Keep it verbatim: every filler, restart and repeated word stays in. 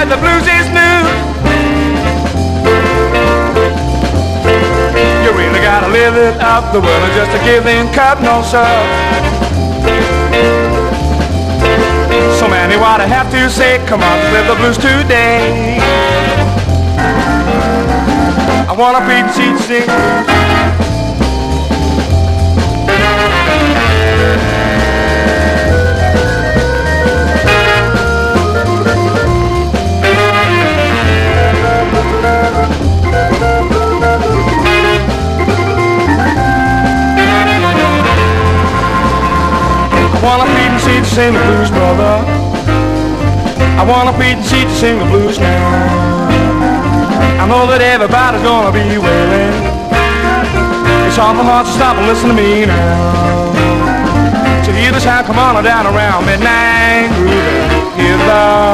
night the blues is new. You really gotta live it up, the world is just a giving cup, no sir. So many what I have to say, come on, live the blues today. I wanna Pete and Seat sing. I wanna Pete and Seat to sing the blues, brother. I wanna Pete and Seat to sing the blues now. I know that everybody's gonna be wailing. It's awful hard to stop and listen to me now. So hear the sound come on down around midnight grooving. Hear the